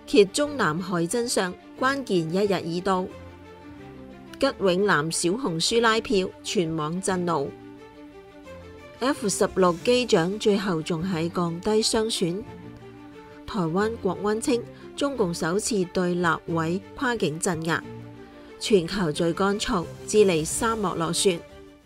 揭中南海真相，關鍵一日已到。吉永南小紅書拉票，全網震怒。F-16機長最後仲係降低傷損。台灣國安稱中共首次對立委跨境鎮壓。全球最乾燥，智利沙漠落雪。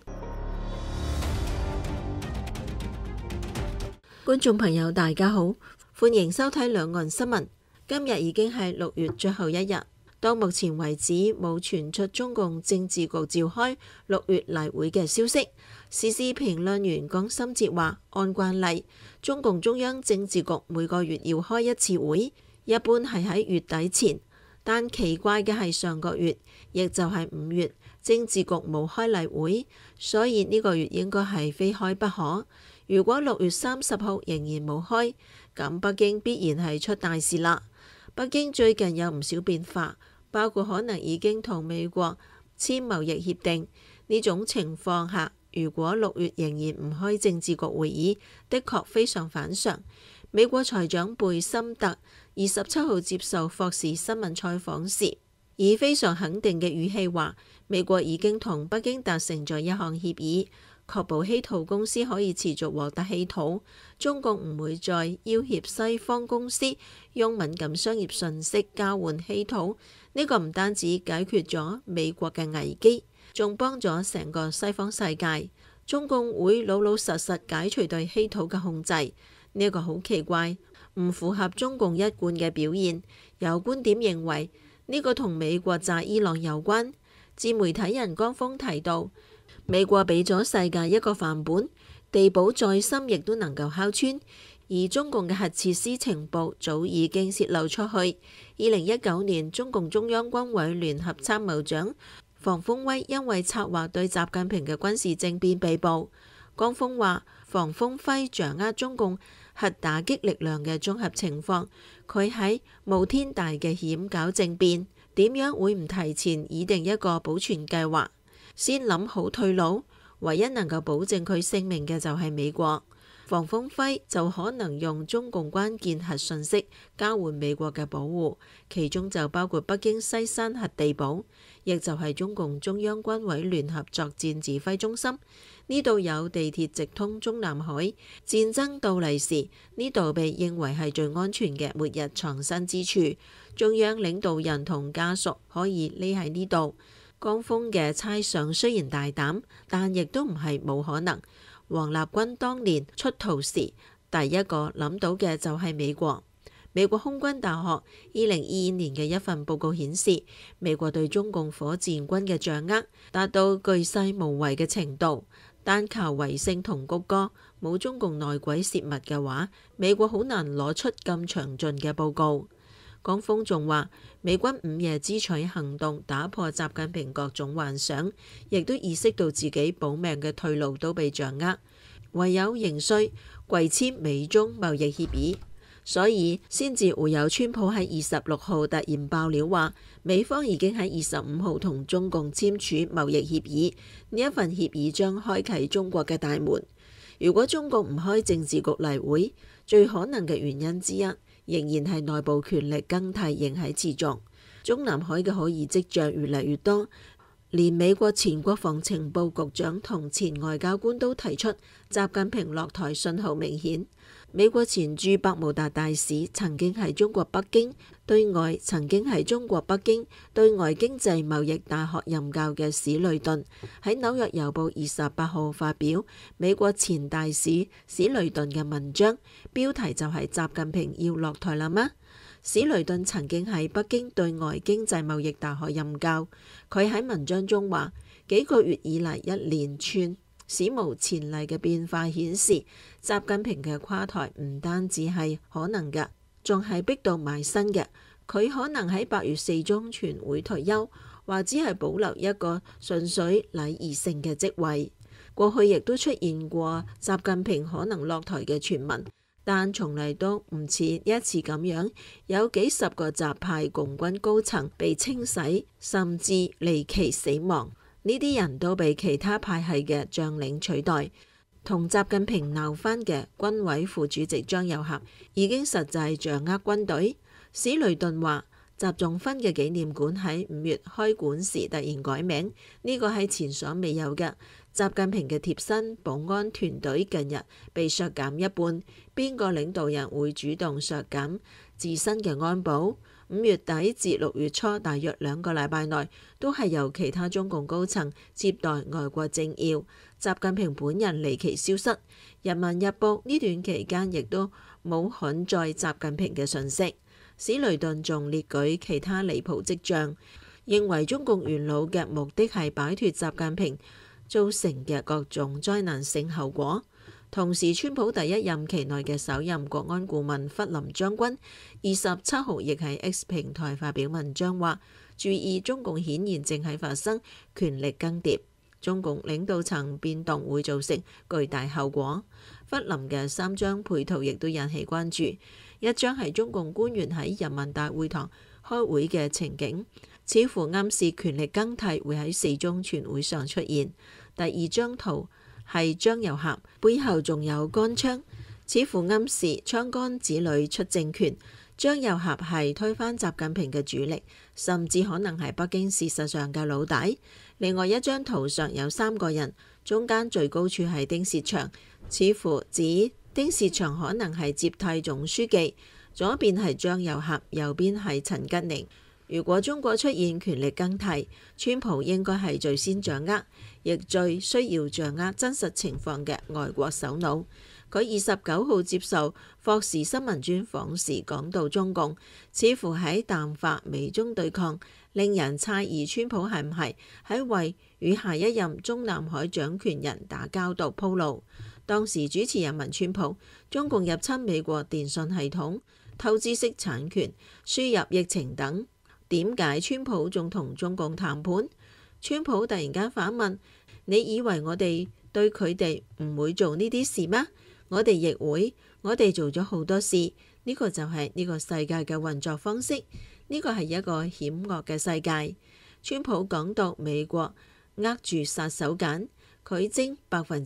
觀眾朋友大家好，歡迎收睇兩岸新聞。今日已經係6月最後一日，到目前為止冇傳出中共政治局召開6月例會嘅消息。時事評論員江心哲話，按慣例，中共中央政治局每個月要開一次會，一般係喺月底前。但奇怪嘅係上個月，亦就係5月，政治局冇開例會，所以呢個月應該係非開不可。如果6月30號仍然冇開，咁北京必然係出大事啦。北京最近有唔少變化，包括可能已經同美國簽貿易協定。呢種情況下，如果6月仍然唔開政治局會議，的確非常反常。美國財長貝森特27號接受霍士新聞採訪時，以非常肯定嘅語氣話，美國已經同北京達成咗一項協議，確保稀土公司可以持續獲得稀土。中共唔會再要挾西方公司用敏感商業信息交換稀土。呢個唔單止解決咗美國嘅危機，仲幫咗成個西方世界。中共會老老實實解除對稀土嘅控制。呢個好奇怪，唔符合中共一貫嘅表現。有觀點認為呢個同美國炸伊朗有關。自媒體人江峰提到，美國俾咗世界一個範本，地堡再深亦都能夠敲穿。而中共嘅核設施情報早已經洩露出去。2019年，中共中央軍委聯合參謀長房峰輝因為策劃對習近平嘅軍事政變被捕。江峰話，房峰輝掌握中共核打擊力量嘅綜合情況，佢喺冒天大嘅險搞政變，點樣會唔提前擬定一個保存計劃，先諗好退路？唯一能夠保證佢性命嘅就係美國。房峰輝就可能用中共關鍵核信息交換美國嘅保護，其中就包括北京西山核地堡，亦就係中共中央軍委聯合作戰指揮中心。呢度有地鐵直通中南海，戰爭到嚟時，呢度被認為係最安全嘅末日藏身之處。中央領導人同家屬可以匿喺呢度。江峰嘅猜想雖然大膽，但亦都唔係冇可能。王立軍當年出逃時，第一個諗到嘅就係美國。美國空軍大學2022年嘅一份報告顯示，美國對中共火箭軍嘅掌握達到巨細無遺嘅程度。單靠衛星同谷歌，冇中共內鬼泄密嘅話，美國好難攞出咁詳盡嘅報告。江峰仲話，美軍午夜之取行動打破習近平各種幻想，亦都意識到自己保命嘅退路都被掌握，唯有仍需跪簽美中貿易協議，所以先至會有川普喺26號突然爆料話，美方已經喺25號同中共簽署貿易協議，呢一份協議將開啟中國嘅大門。如果中共唔開政治局例會，最可能嘅原因之一，仍然係內部權力更替仍喺持續。中南海嘅可疑跡象越嚟越多，連美國前國防情報局長同前外交官都提出，習近平落台信號明顯。美國前駐百慕達大使曾經係中國北京對外經濟貿易大學任教嘅史雷頓，喺紐約郵報28號發表美國前大使史雷頓嘅文章，標題就係習近平要落台啦嗎？史雷頓曾經喺北京對外經濟貿易大學任教，佢喺文章中話，幾個月以嚟一連串史無前例嘅變化顯示，習近平嘅垮台唔單止係可能嘅，仲係逼到埋身嘅。佢可能喺8月4中全會退休，或只係保留一個純粹禮儀性嘅職位。過去亦都出現過習近平可能落台嘅傳聞，但從嚟都唔似一次咁樣，有幾十個習派共軍高層被清洗，甚至離奇死亡。呢啲人都被其他派系嘅將領取代。同習近平鬧翻嘅軍委副主席張又俠已經實際掌握軍隊。 史雷頓話，習仲勳嘅紀念館喺5月開館時突然改名，呢個係前所未有嘅。習近平嘅貼身保安團隊近日被削減一半，邊個領導人會主動削減自身嘅安保？5月底至6月初大約2個禮拜內，都係由其他中共高層接待外國政要，習近平本人離奇消失。人民日報呢段期間亦都冇刊載習近平嘅訊息。史雷頓仲列舉其他離譜跡象，認為中共元老嘅目的係擺脫習近平造成嘅各種災難性後果。同時，川普第一任期內嘅首任國安顧問弗林將軍27號亦喺 X 平台發表文章話，注意中共顯然正喺發生權力更迭，中共領導層變動會造成巨大後果。弗林嘅3張配圖亦都引起關注，一張係中共官員喺人民大會堂開會嘅情景，似乎暗示權力更替會喺4中全會上出現。第二張圖係張又俠，背後仲有桿槍，似乎暗示槍桿子裏出政權。張又俠係推翻習近平嘅主力，甚至可能係北京事實上嘅老大。另外一張圖上有3個人，中間最高處係丁薛祥，似乎指丁薛祥可能係接替總書記。左邊係張又俠，右邊係陳吉寧。如果中國出現權力更替，川普應該係最先掌握，亦最需要掌握真實情況嘅外國首腦。佢29號接受霍士新聞專訪時講到中共，似乎喺淡化美中對抗，令人猜疑川普係唔係喺為與下一任中南海掌權人打交道鋪路。當時主持人問川普，中共入侵美國電信系統、透知識產權、輸入疫情等，點解川普仲同中共談判？川普突然間反問：你以為我哋對佢哋唔會做呢啲事咩？我哋亦會，我哋做咗好多事。呢個就係呢個世界嘅運作方式，呢個係一個險惡嘅世界。川普講到美國握住殺手鐧，佢徵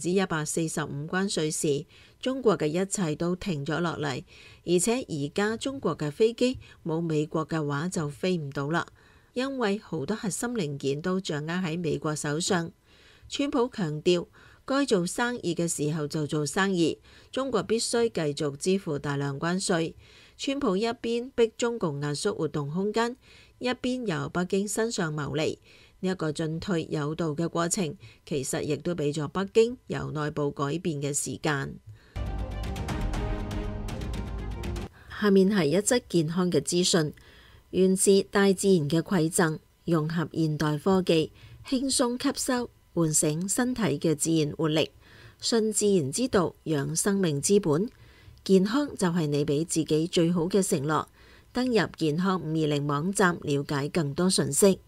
145%關稅時，中國嘅一切都停咗落嚟，而且而家中國嘅飛機冇美國嘅話就飛唔到啦，因為好多核心零件都掌握喺美國手上。川普強調，該做生意嘅時候就做生意，中國必須繼續支付大量關稅。川普一邊逼中共壓縮活動空間，一邊由北京身上牟利，呢一個進退有道嘅過程，其實亦都俾咗北京由內部改變嘅時間。下面係一則健康嘅資訊，源自大自然嘅饋贈，融合現代科技，輕鬆吸收，喚醒身體嘅自然活力，順自然之道，養生命之本。健康就係你俾自己最好嘅承諾。登入健康520網站，了解更多信息。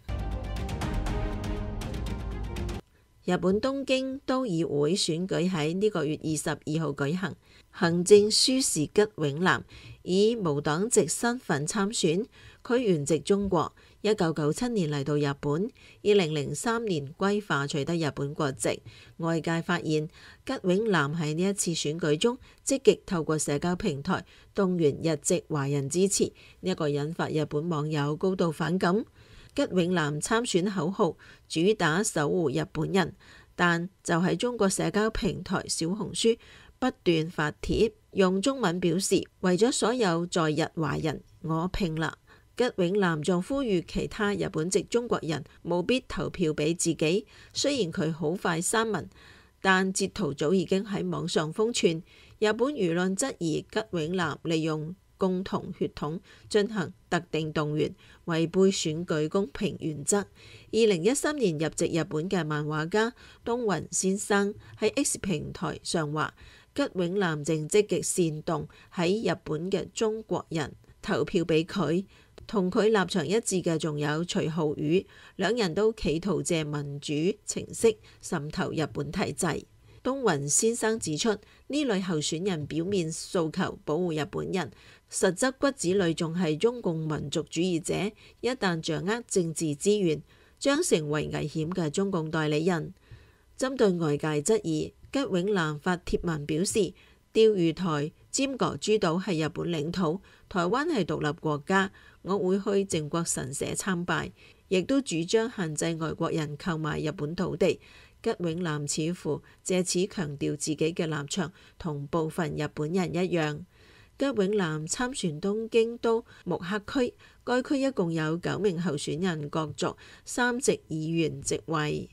日本東京都議會選舉喺呢個月22號舉行，行政書士吉永男以無黨籍身份參選。佢原籍中國，1997年嚟到日本，2003年歸化取得日本國籍。外界發現吉永男喺呢一次選舉中積極透過社交平台動員日籍華人支持，呢一個引發日本網友高度反感。吉永男參選口號主打守護日本人，但就喺中國社交平台小紅書不斷發帖，用中文表示為咗所有在日華人，我拼啦！吉永男仲呼籲其他日本籍中國人務必投票俾自己。雖然佢好快刪文，但截圖早已經喺網上瘋傳。日本輿論質疑吉永男利用共同血統進行特定動員，違背選舉公平原則。2013年入籍日本嘅漫畫家東雲先生喺 X 平台上話，吉永男正積極煽動喺日本嘅中國人投票俾佢。同佢立場一致嘅仲有徐浩宇，兩人都企圖借民主程式滲透日本體制。東雲先生指出，呢類候選人表面訴求保護日本人，實則骨子裏仲係中共民族主義者，一旦掌握政治資源，將成為危險嘅中共代理人。針對外界質疑，吉永男發帖文表示， 釣魚台尖閣諸島係日本領土，台灣係獨立國家，我會去靖國神社參拜，亦都主張限制外國人購買日本土地。吉永南似乎借此強調自己嘅立場同部分日本人一樣。吉永南參選東京都目黑區，該區一共有9名候選人角逐3席議員席位。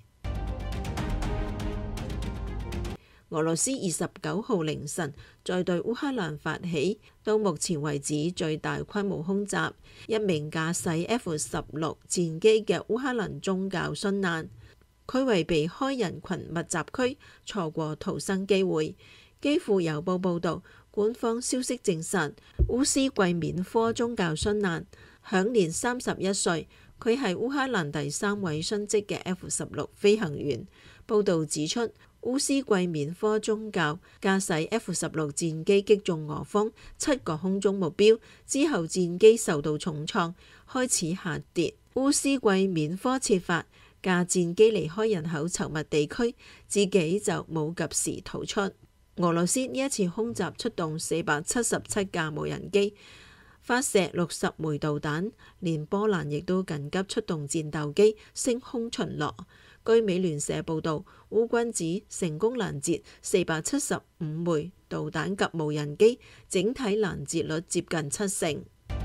俄羅斯29號凌晨再對烏克蘭發起到目前為止最大規模空襲，一名駕駛 F-16 戰機嘅烏克蘭宗教殉難，佢為避開人群密集區，錯過逃生機會。基輔郵報報導，官方消息證實烏斯季免科宗教殉難，享年31歲。佢係烏克蘭第3位殉職嘅 F-16 飛行員。報導指出，烏斯季免科宗教駕駛 F-16 戰機擊中俄方7個空中目標之後，戰機受到重創，開始下跌。烏斯季免科設法駕戰機離開人口稠密地區，自己就冇及時逃出。俄羅斯呢一次空襲出動477架無人機，發射60枚導彈，連波蘭亦都緊急出動戰鬥機升空巡邏。據美聯社報導，烏軍指成功攔截475枚導彈及無人機，整體攔截率接近70%。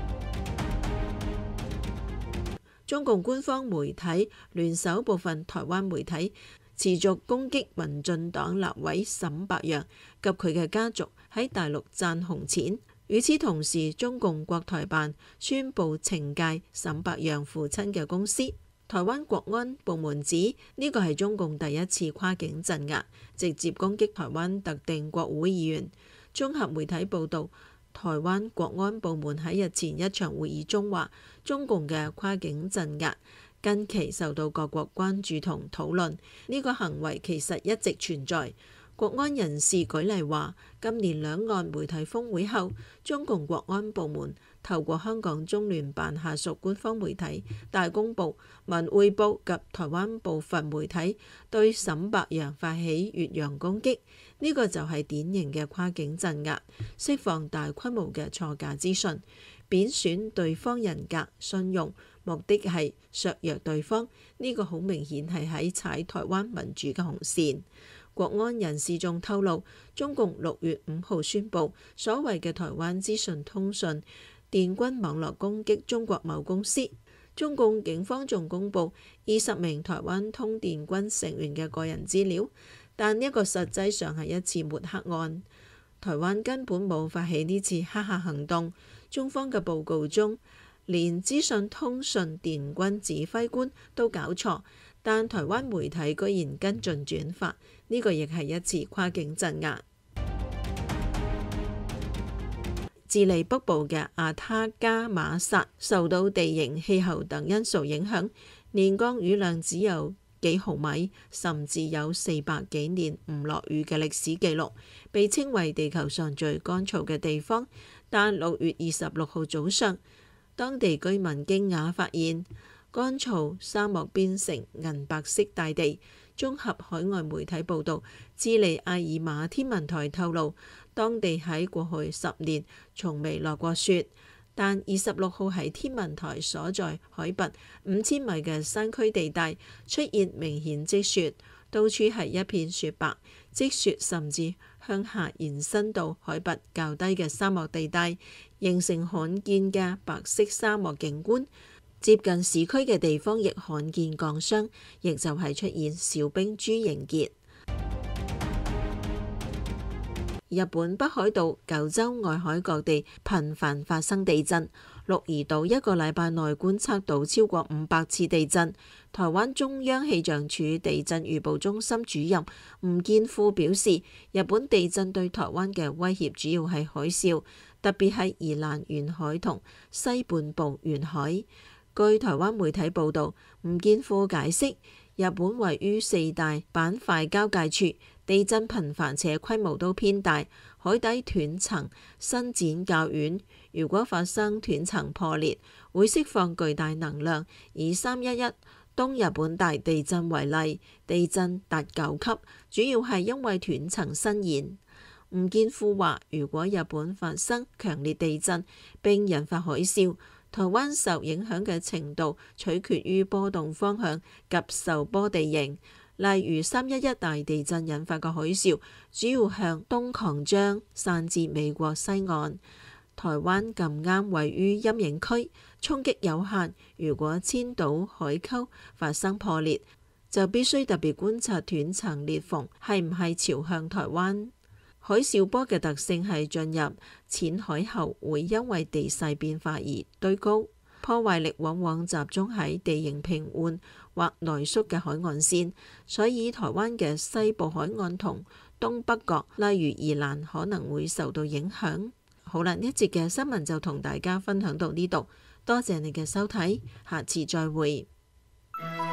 中共官方媒體聯手部分台灣媒體持續攻擊民進黨立委沈伯洋及佢嘅家族喺大陸賺紅錢。與此同時，中共國台辦宣布懲戒沈伯洋父親嘅公司。台灣國安部門指呢個係中共第一次跨境鎮壓，直接攻擊台灣特定國會議員。綜合媒體報導，台灣國安部門喺日前一場會議中話，中共嘅跨境鎮壓近期受到各國關注同討論，呢個行為其實一直存在。國安人士舉例話，今年兩岸媒體峰會後，中共國安部門透過香港中聯辦下屬官方媒體大公報、文匯報及台灣部分媒體對沈伯洋發起越洋攻擊，呢個就係典型嘅跨境鎮壓，釋放大規模嘅錯假資訊，貶損對方人格信用，目的係削弱對方，呢個好明顯係喺踩台灣民主嘅紅線。國安人士仲透露，中共6月5號宣布所謂嘅台灣資訊通訊電軍網絡攻擊中國某公司。中共警方仲公布20名台灣通電軍成員嘅個人資料，但呢個實際上係一次抹黑案。台灣根本冇發起呢次黑客行動。中方嘅報告中，連資訊通訊電軍指揮官都搞錯，但台灣媒體居然跟進轉發，呢個亦係一次跨境鎮壓。智利北部嘅阿他加馬薩受到地形、氣候等因素影響，年降雨量只有幾毫米，甚至有400幾年唔落雨嘅歷史記錄，被稱為地球上最乾燥嘅地方。但6月26號早上，當地居民驚訝發現乾燥沙漠變成銀白色大地。綜合海外媒體報導，智利阿爾馬天文台透露，當地喺過去10年從未落過雪，但26號喺天文台所在海拔5000米嘅山區地帶出現明顯積雪，到處係一片雪白，積雪甚至向下延伸到海拔較低嘅沙漠地帶，形成罕見嘅白色沙漠景觀。接近市區嘅地方亦罕見降霜，亦就係出現小冰珠凝結。日本北海道、九州外海各地頻繁發生地震，鹿兒島一個禮拜內觀測到超過500次地震。台灣中央氣象署地震預報中心主任吳建富表示，日本地震對台灣嘅威脅主要係海嘯，特別係宜蘭沿海同西半部沿海。據台灣媒體報導，吳建富解釋，日本位於4大板塊交界處，地震頻繁且規模都偏大，海底斷層伸展較遠。如果發生斷層破裂，會釋放巨大能量。以311東日本大地震為例，地震達9級，主要係因為斷層伸延。 吳建富話：如果日本發生強烈地震並引發海嘯，台灣受影響嘅程度取決於波動方向及受波地形。例如311大地震引發嘅海嘯，主要向東擴張，散至美國西岸。台灣咁啱位於陰影區，衝擊有限。如果千島海溝發生破裂，就必須特別觀察斷層裂縫係唔係朝向台灣。海嘯波嘅特性係進入淺海後會因為地勢變化而堆高，破壞力往往集中喺地形平緩或內縮嘅海岸線，所以台灣嘅西部海岸同東北角，例如宜蘭，可能會受到影響。好啦，呢一節嘅新聞就同大家分享到呢度，多謝你嘅收睇，下次再會。